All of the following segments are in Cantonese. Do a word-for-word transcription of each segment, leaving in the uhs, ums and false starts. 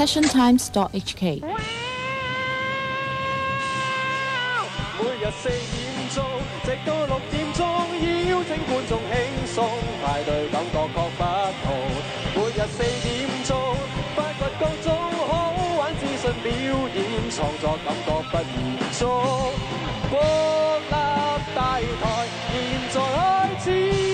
passion times dot h k。 每日四點鐘，直到六點鐘，邀請觀眾輕鬆派對，感覺各不同。每日四點鐘，發掘各種好玩資訊表演，創作感覺不言中。國立大台，現在開始。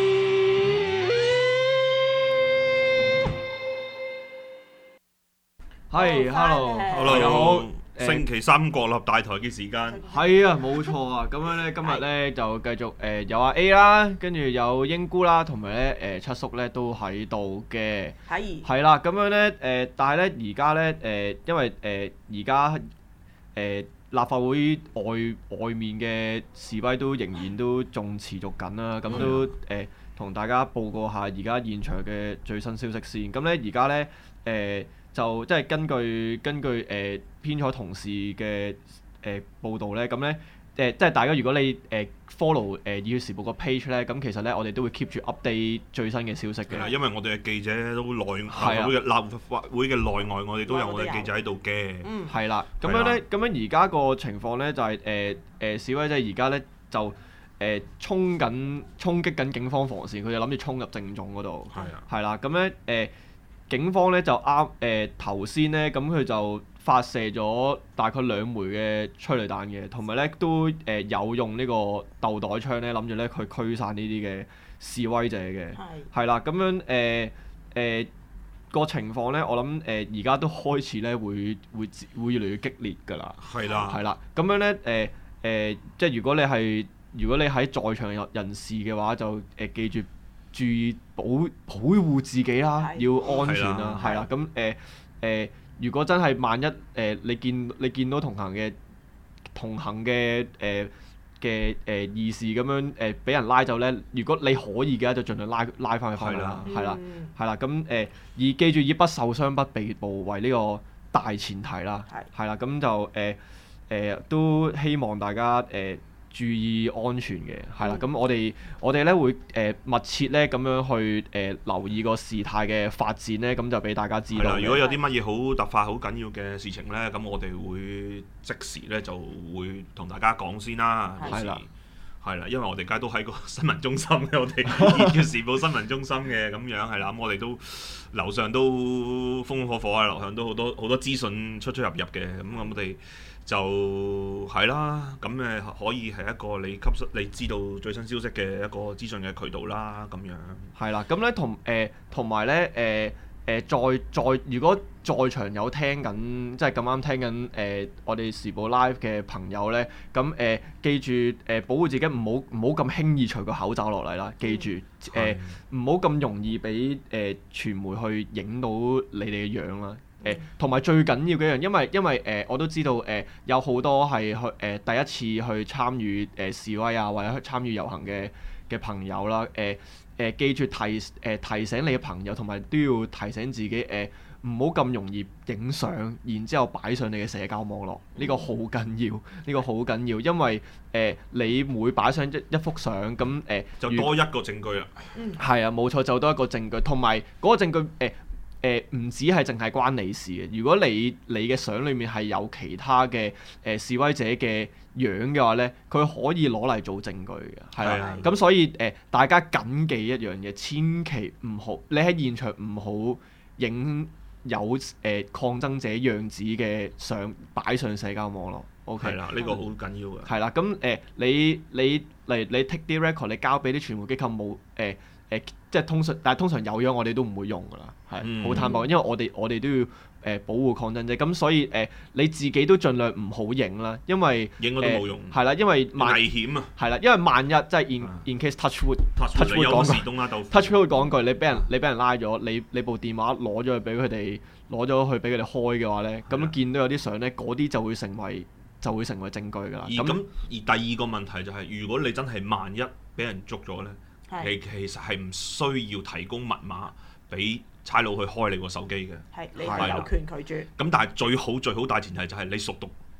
係，hello， 大家好。 星期三國立大台嘅時間， 係啊，冇錯啊。咁樣咧，今日咧就繼續誒有阿 A 啦，跟住有英姑啦，同埋咧誒七叔咧都喺度嘅。 係。 係啦，咁樣咧誒，但係咧而家咧誒，因為誒而家誒立法會外外面嘅示威都仍然都仲持續緊啦，咁都誒同大家報告下而家現場嘅最新消息先。咁咧而家咧誒。就即係根據根據誒、呃、編採同事嘅誒、呃、報導咧，咁咧誒即係大家如果你誒、呃、follow 誒、呃《熱血時報》個 page 咧，咁其實咧我哋都會 keep 住 update 最新嘅消息嘅。 因為我哋嘅記者都內立法會嘅立法會嘅內外，我哋都有我哋記者喺度嘅。 嗯，係啦。咁樣咧，咁樣而家個情況咧就係誒誒示威者而家咧就誒、呃、衝緊衝擊緊警方防線，佢就諗住衝入政總嗰度。係啊。係啦，咁咧誒。警方咧就啱誒頭先咧，咁、呃、佢就發射咗大概兩枚嘅催淚彈嘅，同埋咧都誒、呃、有用呢個豆袋槍咧，諗住咧去驅散呢啲嘅示威者嘅。係。係啦，咁樣誒誒個情況咧，我諗誒而家都開始咧會會會越嚟越激烈㗎啦。係啦。係啦，咁樣咧誒誒，即係如果你係如果你喺在，在場人士嘅話，就誒、呃、記住。注意保保護自己啦，要安全啦，係啦。咁誒誒，如果真係萬一誒、呃、你見你見到同行嘅同行嘅誒嘅誒義士咁樣誒俾人拉走咧，如果你可以嘅就盡量拉拉翻佢翻去啦，係啦，係啦。咁誒、呃、而記住以不受傷不被捕為呢個大前提啦，係啦。咁就誒誒、呃呃、都希望大家誒。呃注意安全嘅，係啦，咁、嗯、我哋我哋咧會誒、呃、密切咧咁樣去誒、呃、留意個事態嘅發展咧，咁就俾大家知道。 如果有啲乜嘢好突發、好緊要嘅事情咧，咁我哋會即時咧就會同大家講先啦。係啦，係啦，因為我哋而家都喺個新聞中心嘅，我哋《熱血時報》新聞中心嘅咁樣係啦，咁我哋都樓上都風風火火啊，樓上都好多好多資訊出出入入嘅，咁我哋。就係啦，咁誒可以係一個你吸收、你知道最新消息嘅一個資訊嘅渠道啦，咁樣。 係啦，咁咧同誒同埋咧誒誒在在如果在場有聽緊，即係咁啱聽緊誒、呃、我哋時報 live 嘅朋友咧，咁誒、呃、記住誒、呃、保護自己，唔好唔好咁輕易除個口罩落嚟啦。記住誒唔好咁容易俾誒、呃、傳媒去影到你哋嘅樣啦。誒同埋最緊要嘅一樣，因為因為誒、呃、我都知道誒、呃、有好多係去誒、呃、第一次去參與誒、呃、示威啊，或者去參與遊行嘅嘅朋友啦，誒、呃、誒、呃、記住提誒、呃、提醒你嘅朋友，同埋都要提醒自己誒唔好咁容易影相，然之後擺上你嘅社交網絡，呢、呢個好緊要，呢、呢個好緊要，因為誒、呃、你每擺上一一幅相咁誒，呃、 就多一個證據啦。 嗯，係啊，冇錯，就多一個證據，同埋嗰個證據誒。呃誒唔、呃、止係淨係關你事嘅，如果你你嘅相裏面係有其他嘅誒、呃、示威者嘅樣嘅話咧，佢可以攞嚟做證據嘅，係啦。咁所以誒、呃，大家緊記一樣嘢，千祈唔好你喺現場唔好影有誒、呃、抗爭者樣子嘅相擺上社交網絡。OK， 係啦，呢、呢個好緊要嘅。 係啦，咁誒、呃、你你例如你，你 take 啲 record，你交俾啲傳媒機構冇誒。呃誒、呃、即係通常，但係通常有樣我哋都唔會用㗎啦，係好、嗯、坦白，因為我哋我哋都要誒、呃、保護抗爭者，咁所以誒、呃、你自己都盡量唔好影啦，因為影我都冇用， 係啦、呃，因為萬危險啊， 係啦，因為萬一即係 in in case touch wood，touch wood 講句，touch wood 講句，你俾人你俾人拉咗，你你部電話攞咗去俾佢哋，攞咗去俾佢哋開嘅話咧，咁的見到有啲相咧，嗰啲就會成為就會成為證據㗎啦。 咁而，而第二個問題就係、是，如果你真係萬一俾人捉咗咧。你其實係唔需要提供密碼俾差佬去開你個手機嘅， 係你係有權拒絕。 咁但係最好最好大前提就係你熟讀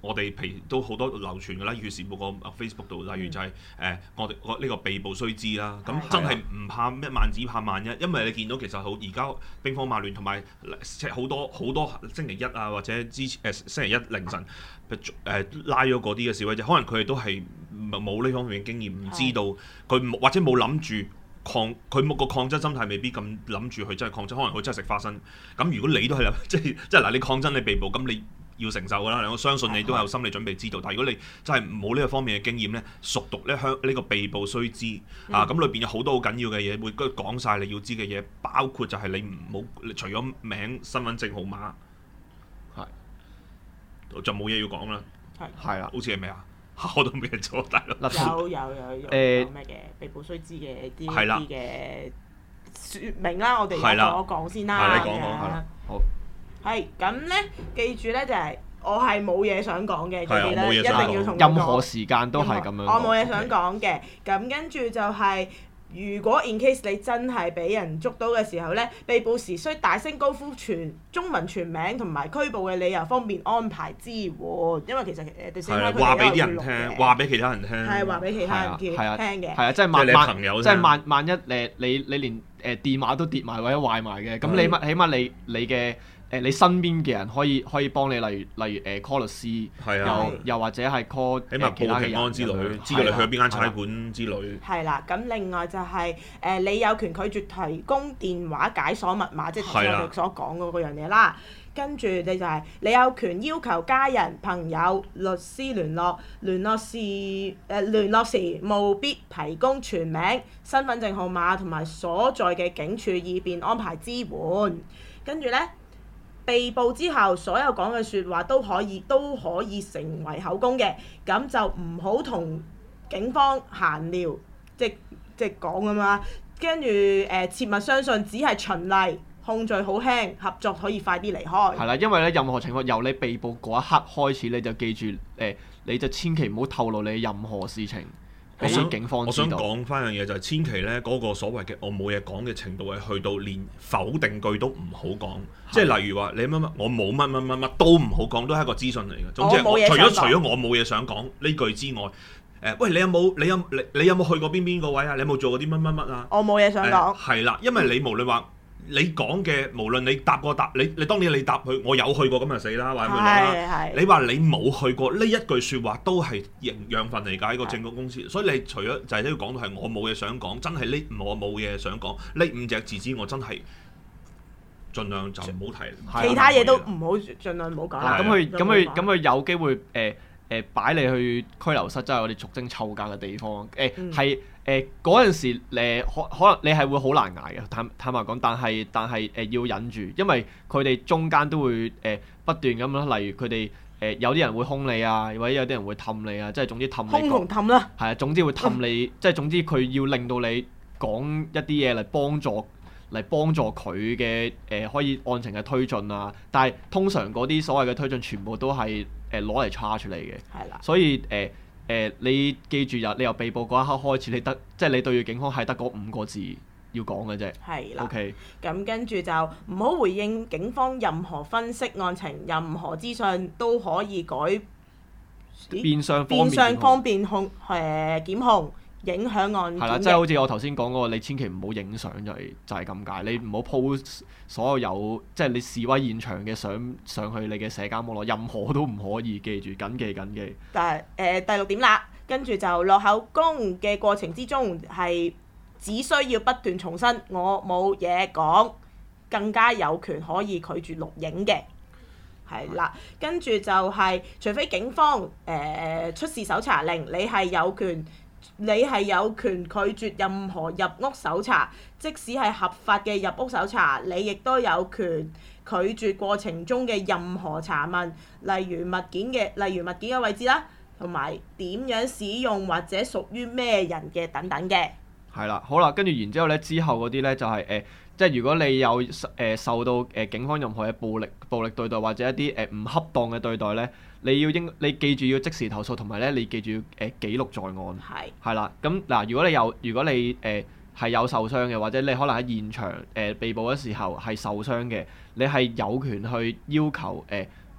我哋譬如都好多流傳㗎啦，《粵時報》個 Facebook 度，例如就係、是、誒、呃、我哋我呢個被捕須知啦，咁真係唔怕一萬只怕萬一，因為你見到其實好而家兵荒馬亂，同埋好多好多星期一啊或者之前誒、呃、星期一凌晨誒、呃、拉咗嗰啲嘅示威者，可能佢哋都係冇呢方面嘅經驗，唔知道佢或者冇諗住。抗佢冇個抗爭心態，未必咁諗住佢真係抗爭，可能佢真係食花生。咁如果你都係諗，即係即係嗱，你抗爭你被捕，咁你要承受㗎啦。我相信你都有心理準備知道。但係如果你真係冇呢個方面嘅經驗咧，熟讀咧香呢個被捕須知、嗯、啊，咁裏邊有好多好緊要嘅嘢，會講晒你要知嘅嘢，包括就係你唔好除咗名、身份證號碼，係是就冇嘢要講啦。係係啦，好似係咩啊？我都未做，大佬。 有有有有咩嘅被捕須知嘅啲啲嘅説明啦，我哋我講先啦。 係你講講係啦。好。 係咁咧，記住咧就係我係冇嘢想講嘅，記住咧一定要同任何時間都係咁樣。 我冇嘢想講嘅，咁跟住就係。如果 in case 你真係俾人捉到嘅時候咧，被捕時需大聲高呼全中文全名同埋拘捕嘅理由，方便安排支援。因為其實誒第四章佢話俾啲人聽，話俾其他人聽， 係話俾其他人聽嘅。 係啊，即係萬萬即係萬萬一誒你你連誒電話都跌埋或者壞埋嘅，咁你乜起碼你你嘅。誒你身邊嘅人可以可以幫你，例如例如誒 call 律師，又又或者係 call 起碼報平安之類，知道你去邊間差館之類。 係啦，咁另外就係誒你有權拒絕提供電話解鎖密碼，即係頭先我哋所講嗰嗰樣嘢啦。跟住你就係你有權要求家人、朋友、律師聯絡，聯絡時誒聯絡時務必提供全名、身份證號碼同埋所在嘅警署，以便安排支援。跟住咧。被捕之後，所有講嘅説話都可以都可以成為口供嘅，咁就唔好同警方閒聊，即即講咁啦。跟住誒，切勿相信只係循例，控罪好輕，合作可以快啲離開。 係啦，因為咧任何情況由你被捕嗰一刻開始，你就記住誒、呃，你就千祈唔好透露你任何事情。 我想警方我想講翻樣嘢就係千祈咧嗰個所謂嘅我冇嘢講嘅程度係去到連否定句都唔好講，即係例如話你乜乜我冇乜乜乜乜都唔好講，都係一個資訊嚟嘅。總之除咗除咗我冇嘢想講呢句之外，誒、呃、喂你有冇你有你你有冇去過邊邊個位啊？你有冇做過啲乜乜乜啊？ 我冇嘢想講。 係啦、呃，因為你無論話。你講嘅無論你答過答你你當然你答佢我有去過咁就死啦，或者咩啦？你話你冇去過呢一句説話都係營養分嚟㗎，呢個證據公司。所以你除咗就係都要講到係我冇嘢想講，真係呢我冇嘢想講呢五隻字之外，真係盡量就唔好提。 其他嘢都唔好盡量唔好講。 咁佢咁佢咁佢有機會誒誒擺你去拘留室，即係我哋俗稱臭格嘅地方。誒係。誒嗰陣時，誒可可能你係會好難捱嘅，坦坦白講。但係但係誒、呃、要忍住，因為佢哋中間都會誒、呃、不斷咁樣，例如佢哋誒有啲人會兇你啊，或者有啲人會氹你啊，即係總之氹你。 兇同氹啦。係啊，總之會氹你，嗯、即係總之佢要令到你講一啲嘢嚟幫助嚟幫助佢嘅誒可以案情嘅推進啊。但係通常嗰啲所謂嘅推進，全部都係誒攞嚟 charge 你嘅。係啦。所以誒。呃誒、呃，你記住由你由被捕嗰一刻開始，你得即係你對住警方係得嗰五個字要講嘅啫。 係啦。 OK。 咁跟住就唔好回應警方任何分析案情，任何資訊都可以改。 變相變相方便控誒、呃、檢控，影響案件。 係啦，即係好似我頭先講嗰個，你千祈唔好影相就係、是、就係咁解。你唔好 post 所有有即係你示威現場嘅相上去你嘅社交網絡，任何都唔可以。記住，緊記緊記。 但係誒、呃、第六點啦，跟住就落口供嘅過程之中係只需要不斷重申我冇嘢講，更加有權可以拒絕錄影嘅。係啦，跟住就係、是、除非警方誒、呃、出示搜查令，你係有權。你係有權拒絕任何入屋搜查，即使係合法嘅入屋搜查，你亦都有權拒絕過程中嘅任何查問，例如物件嘅，例如物件嘅位置啦，同埋點樣使用或者屬於咩人嘅等等嘅。 係啦，好啦，跟住然之後咧，之後嗰啲咧就係、是、誒、呃，即係如果你有誒、呃、受到誒、呃、警方任何嘅暴力暴力對待或者一啲誒唔恰當嘅對待咧。你要應，你記住要即時投訴，同埋咧你記住要誒、呃、記錄在案。係是。係啦，咁嗱，如果你有，如果你誒係、呃、有受傷嘅，或者你可能喺現場誒、呃、被捕嘅時候係受傷嘅，你係有權去要求誒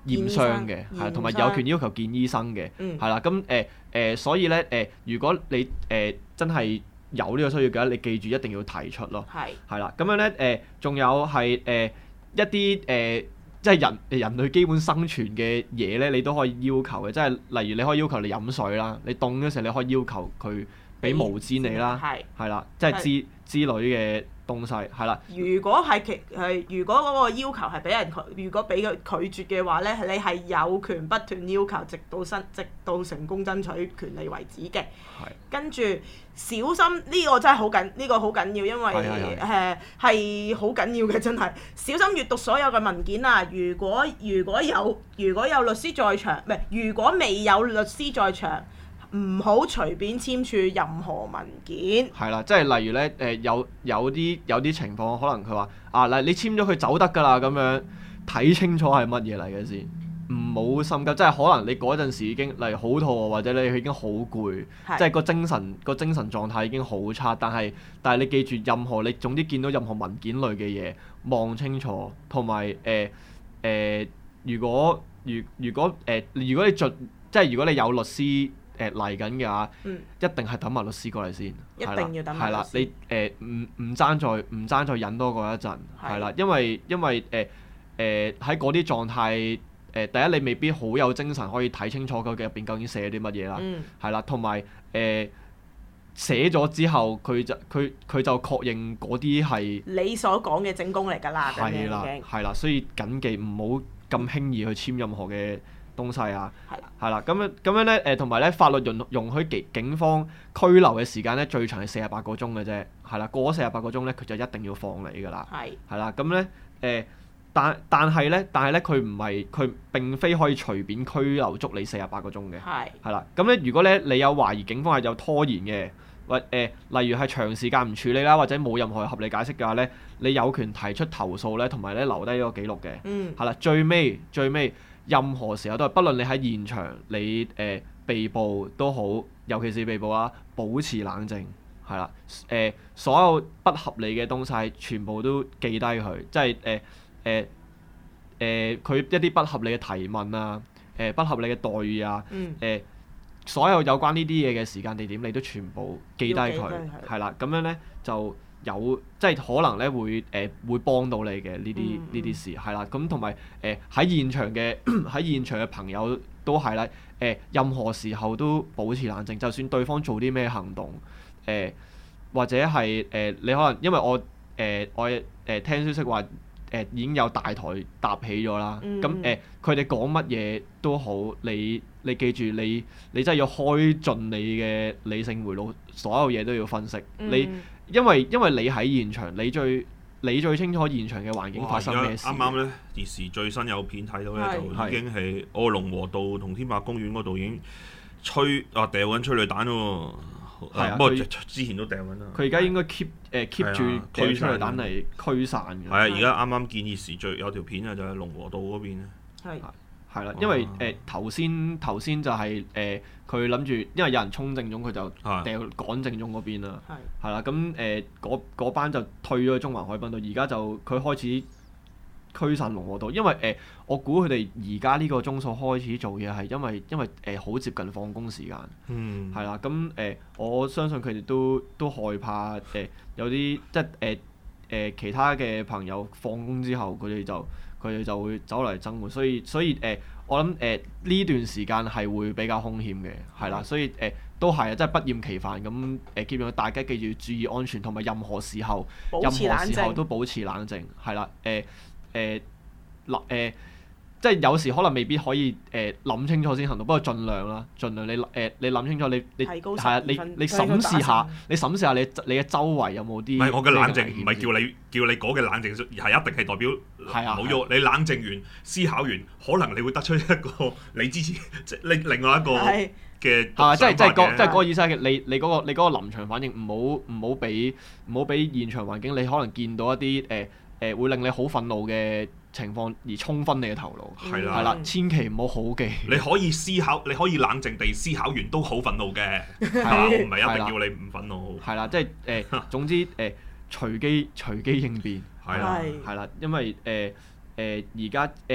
驗傷嘅，係同埋有權要求見醫生嘅，係啦。咁誒誒，所以咧誒、呃，如果你誒、呃、真係有呢個需要嘅話，你記住一定要提出咯。係係啦，咁樣咧誒，仲、呃、有係誒、呃、一啲誒、呃，即係人人類基本生存嘅嘢咧，你都可以要求嘅，即係例如你可以要求你飲水啦，你凍嘅時候你可以要求佢俾毛氈你啦，係啦，即係之之類嘅東西，係啦。 如果係其係如果嗰個要求係俾人拒，如果俾佢拒絕嘅話咧，你係有權不斷要求，直到生直到成功爭取權利為止嘅。係。跟住小心呢、呢個真係好緊，呢、呢個好緊要，因為誒係好緊要嘅，真係小心閱讀所有嘅文件啊！如果如果有如果有律師在場，唔係如果未有律師在場。唔好隨便簽署任何文件。 係啦，即係例如咧，誒、呃、有有啲有啲情況，可能佢話啊，嗱你簽咗佢走得㗎啦，咁樣睇清楚係乜嘢嚟嘅先，唔好心急。即係可能你嗰陣時已經例如好肚餓，或者你已經好攰，即係個精神個精神狀態已經好差。但係但係你記住，任何你總之見到任何文件類嘅嘢，望清楚，同埋誒誒，如果如如果誒、呃、如果你盡即係如果你有律師。誒嚟緊嘅話，嗯、一定係等埋律師過嚟先， 一定要等埋律師。係啦， 你誒唔唔爭再唔爭再忍多過一陣，係啦，因為因為誒誒喺嗰啲狀態，誒、呃、第一你未必好有精神可以睇清楚佢嘅入邊究竟寫啲乜嘢啦，係啦、嗯，同埋誒寫咗之後，佢就佢佢就確認嗰啲係你所講嘅證供嚟㗎啦，咁樣已經係啦，所以緊記唔好咁輕易去簽任何嘅東西啊，係啦，係啦，咁樣咁樣咧，誒同埋咧，法律容容許警警方拘留嘅時間咧，最長係四十八個鐘嘅啫，係啦，過咗四十八個鐘咧，佢就一定要放你㗎啦，係，係啦，咁咧誒，但但係咧，但係咧，佢唔係佢並非可以隨便拘留足你四十八個鐘嘅，係，係啦，咁咧，如果咧你有懷疑警方係有拖延嘅，或誒、呃、例如係長時間唔處理啦，或者冇任何合理解釋嘅話咧，你有權提出投訴咧，同埋咧留低呢個記錄嘅，嗯，係啦，最尾最尾。任何時候都係，不論你喺現場，你誒、呃、被捕都好，尤其是被捕啦，保持冷靜，係啦，誒、呃、所有不合理嘅東西全部都記低佢，即係誒誒誒佢一啲不合理嘅提問啊，誒、呃、不合理嘅待遇啊，誒、嗯呃、所有有關呢啲嘢嘅時間地點，你都全部記低佢，係啦，咁樣咧就。有即係可能咧會誒、呃、會幫到你嘅呢啲呢啲事係啦，咁同埋誒喺現場嘅喺現場嘅朋友都係啦，誒、呃、任何時候都保持冷靜，就算對方做啲咩行動，誒、呃、或者係誒、呃、你可能因為我誒、呃、我誒、呃、聽消息話誒、呃、已經有大台搭起咗啦，咁誒佢哋講乜嘢都好，你你記住你你真係要開盡你嘅理性回路，所有嘢都要分析，嗯、你。因為因為你喺現場，你最你最清楚現場嘅環境發生咩事。啱啱咧， 電視最新有片睇到咧，就已經係哦龍和道同天馬公園嗰度已經吹啊掉緊催淚彈喎。係啊，不過之前都掉緊啦。 佢而家應該 keep 誒 keep 住推催淚彈嚟驅散嘅。 係啊，而家啱啱見熱時最有條片啊，就係龍和道嗰邊咧。係。 係啦，因為誒頭先頭先就係誒佢諗住，因為有人衝正中，佢就掉趕正中嗰邊啦。係。係啦，咁誒嗰嗰班就退咗去中環海濱度，而家就佢開始驅散龍和道，因為誒、呃、我估佢哋而家呢個鐘數開始做嘢係因為因為誒好、呃、接近放工時間。嗯。係啦，咁誒、呃、我相信佢哋都都害怕誒、呃、有啲即係誒誒其他嘅朋友放工之後，佢哋就。佢哋就會走嚟爭換，所以所以誒、呃，我諗誒呢段時間係會比較兇險嘅，係啦，所以誒、呃、都係啊，真係不厭其煩咁誒，記住大家記住注意安全，同埋任何時候任何時候都保持冷靜，係啦，誒誒嗱誒。即係有時可能未必可以誒諗、呃、清楚先行動，不過盡量啦，盡量你誒、呃、你諗清楚，你你係啊，你你審視下，你審視下你你嘅周圍有冇啲。唔係我嘅冷靜，唔係叫你叫你講嘅冷靜，係一定係代表冇喐。你冷靜完思考完，可能你會得出一個你之前即係另另外一個嘅啊，即係即係嗰即係嗰個意思係你你嗰、嗰個你嗰個臨場反應唔好唔好俾唔好俾現場環境，你可能見到一啲誒誒會令你好憤怒嘅情況而衝昏你嘅頭腦，係啦，係啦，千祈唔好好記。 你可以思考，你可以冷靜地思考完都好憤怒嘅，係我唔係一定要你唔憤怒。 係啦，即係誒，總之誒，隨機隨機應變， 係啦， 係啦，因為誒誒而家誒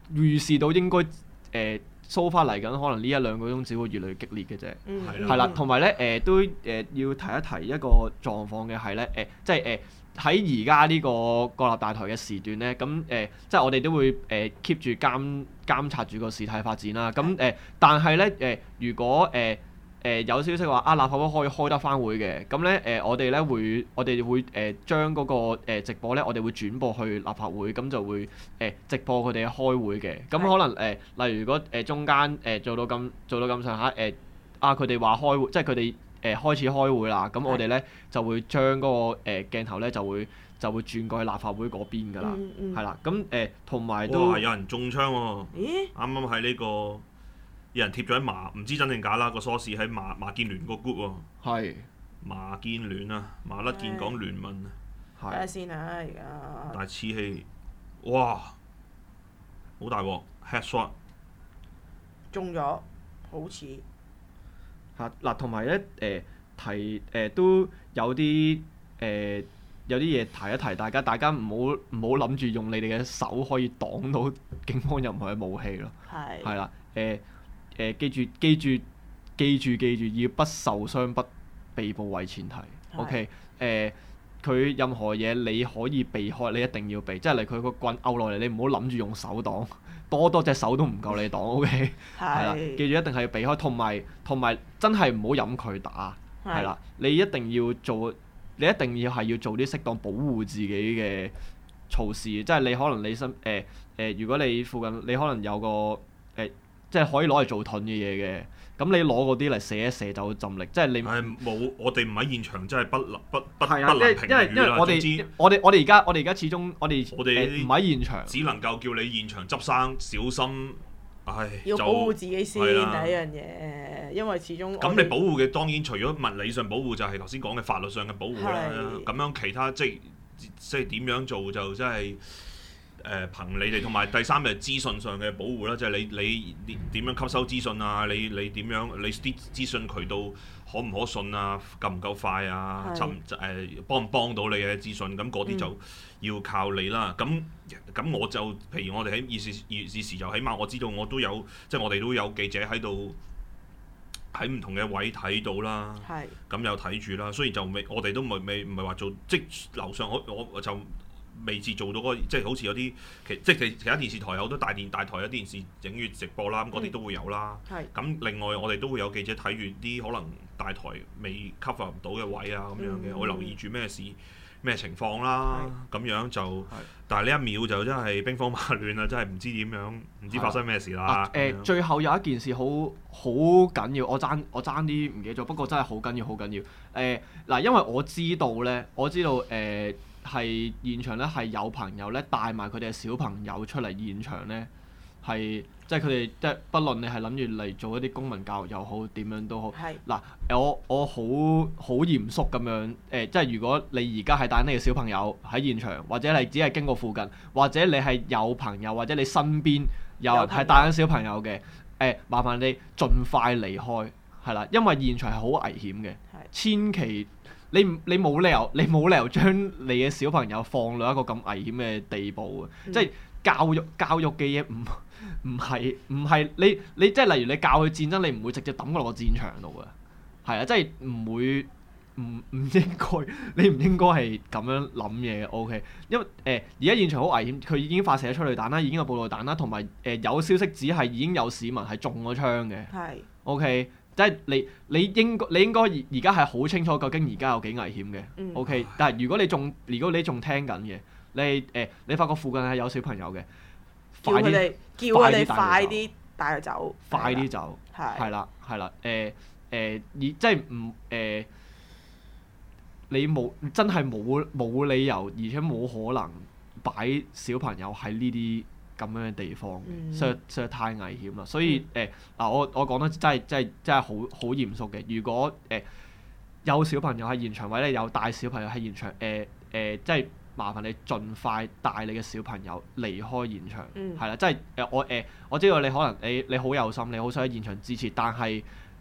預示到應該誒 so far 嚟緊，可能呢一兩個鐘只會越嚟越激烈嘅啫。 嗯， 係啦，同埋咧誒都誒、呃、要提一提一個狀況嘅係咧誒，即係誒喺而家呢個國立大台嘅時段咧，咁誒、呃、即係我哋都會誒 keep 住監監察住個事態發展啦。咁誒、呃，但係咧誒，如果誒誒、呃呃、有消息話啊立法會可以開得翻會嘅，咁咧誒我哋咧會我哋會誒、呃、將嗰、那個、呃、直播咧，我哋會轉播去立法會，咁就會誒、呃、直播佢哋開會嘅。咁可能誒、呃，例如如果誒、呃、中間誒、呃、做到咁做到咁上下誒啊，佢哋話開會，即係佢哋誒開始開會啦。咁我哋咧就會將嗰、那個誒、呃、鏡頭咧就會就會轉過去立法會嗰邊㗎啦。係啦、嗯，咁誒同埋都哇有人中槍喎、哦！ 咦？ 啱啱喺呢個。有人貼咗喺麻，唔知真定假啦。個 source 喺麻麻建聯個 group 喎。係。麻建聯啊，麻甩建港聯盟啊。 睇下先啊，而家。 大似氣，哇！好大鑊 headshot。 中咗，好似。 嚇嗱，同埋咧誒提誒、呃、都有啲誒、呃、有啲嘢提一提大家，大家唔好唔好諗住用你哋嘅手可以擋到警方任何嘅武器咯。係。係啦，誒、呃。誒、呃、記住記住記住記住要不受傷不被捕為前提。OK 誒，佢任何嘢你可以避開，你一定要避。即係嚟佢個棍勾落嚟，你唔好諗住用手擋，多多隻手都唔夠你擋。OK 係啦，記住一定係要避開，同埋同埋真係唔好飲佢打。係啦，你一定要做，你一定要係要做啲適當保護自己嘅措施。即係你可能你身誒誒，如果你附近你可能有個誒。呃即係可以攞嚟做盾嘅嘢嘅，咁你攞嗰啲嚟射一射就浸力，即係你。係冇，我哋唔喺現場，真係不能不不不能評語啦。 因為因為我哋我哋我哋而家我哋而家始終我哋我哋唔喺現場， 只能夠叫你現場執生小心。唉， 要保護自己先第一樣嘢，因為始終。 咁你保護嘅當然除咗物理上保護，就係頭先講嘅法律上嘅保護啦。咁樣其他即係即係點樣做就真係。誒、呃、憑你哋，同埋第三就係資訊上嘅保護啦，即係你你點樣吸收資訊啊？你你點樣你啲資訊渠道可唔可信啊？夠唔夠快啊？尋誒、呃、幫唔幫到你嘅資訊？咁嗰啲就要靠你啦。咁咁、嗯、我就譬如我哋喺議事議事時就起碼我知道我都有，即係我哋都有記者喺度喺唔同嘅位睇到啦。係咁有睇住啦，雖然就未我哋都未未唔係話做即樓上我我我就。未至做到嗰、那個，即係好似有啲其即係其他電視台有好多大電大台有電視整住直播啦，咁嗰啲都會有啦。咁、嗯、另外我哋都會有記者睇住啲可能大台未 cover 唔到嘅位啊咁樣嘅，嗯、我留意住咩事咩情況啦，咁是樣就，是但係呢一秒就真係兵荒馬亂啦，真係唔知點樣，唔知發生咩事啦。誒、啊呃， 最後有一件事好好緊要，我爭我爭啲唔記得咗，不過真係好緊要好緊要。誒、呃、嗱，因為我知道咧，我知道誒。呃係現場咧，係有朋友咧帶埋佢哋嘅小朋友出嚟現場咧，係即係佢哋即係不論你係諗住嚟做一啲公民教育又好，點樣都好。係嗱是，我我好好嚴肅咁樣誒、呃，即係如果你而家係帶你嘅小朋友喺現場，或者係只係經過附近，或者你係有朋友，或者你身邊有人係帶緊小朋友嘅，誒、呃，麻煩你盡快離開，係啦，因為現場係好危險嘅，是千祈。你你冇理由，你冇理由將你嘅小朋友放落一個咁危險嘅地步啊！嗯、即係教育教育嘅嘢唔唔係唔係你你即係例如你教佢戰爭，你唔會直接抌佢落個戰場度嘅，係啊，即係唔會唔唔應該，你唔應該係咁樣諗嘢嘅。O K，因為誒而家現場好危險，佢已經發射咗催淚彈啦，已經有布袋彈啦，同埋誒有消息指係已經有市民係中咗槍嘅。係 O K。即係你你應該你應該而而家係好清楚究竟而家有幾危險嘅、嗯、，OK？但係如果你仲如果你仲聽緊嘅，你誒、呃、你發覺附近係有小朋友嘅， 叫佢哋叫佢哋快啲帶佢走， 快啲走，係係啦係啦誒誒而即係唔誒你冇真係冇冇理由，而且冇可能擺小朋友喺呢啲咁樣嘅地方，實在實在太危險啦！所以誒嗱、呃，我我講得真係真係真係好好嚴肅嘅。如果誒、呃、有小朋友喺現場，或者有帶小朋友喺現場，誒、呃、誒、呃，即係麻煩你盡快帶你嘅小朋友離開現場，係啦、嗯，即係誒我誒、呃、我知道你可能你你好有心，你好想喺現場支持，但係誒、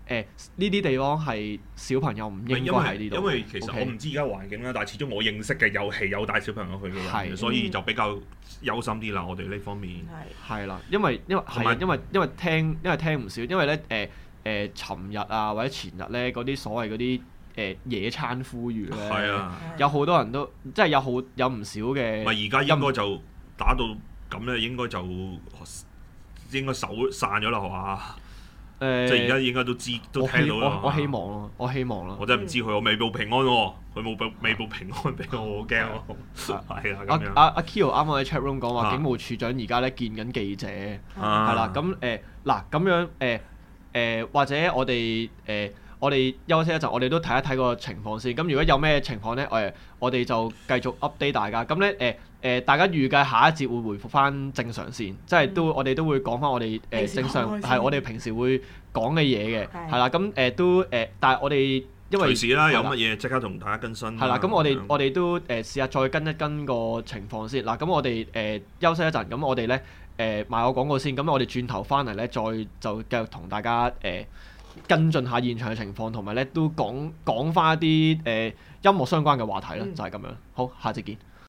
誒呢啲地方係小朋友唔應該喺呢度。 因為其實我唔知而家環境啦，但係始終我認識嘅有係有帶小朋友去嘅人，所以就比較憂心啲啦。我哋呢方面係啦，因為因為係因為因為聽因為聽唔少，因為咧誒誒尋日啊或者前日咧嗰啲所謂嗰啲誒野餐呼籲咧，有好多人都即係有好有唔少嘅。 咪而家應該就打到咁咧，應該就應該手散咗啦，係嘛？誒，即係而家應該都知都聽到啦。 我希望咯，我希望咯。 我真係唔知佢，我未報平安喎，佢冇報未報平安俾我，好驚喎。係啊，咁樣。 阿阿 Kyo 啱啱喺 chat room 講話，警務處長而家咧見緊記者，係啦。咁誒嗱咁樣誒誒，或者我哋誒我哋休息一陣，我哋都睇一睇個情況先。咁如果有咩情況咧，誒我哋就繼續 update 大家。咁咧誒誒，大家預計下一節會回復翻正常先，即係都我哋都會講翻我哋誒正常係我哋平時會講嘅嘢嘅，係啦。咁誒都誒，但係我哋因為隨時啦，有乜嘢即刻同大家更新。 係啦，咁我哋我哋都誒試下再跟一跟個情況先。嗱，咁我哋誒休息一陣，咁我哋咧誒賣個廣告先。咁我哋轉頭翻嚟咧，再就繼續同大家誒跟進下現場嘅情況，同埋咧都講講翻一啲誒音樂相關嘅話題啦，就係咁樣。好，下節見。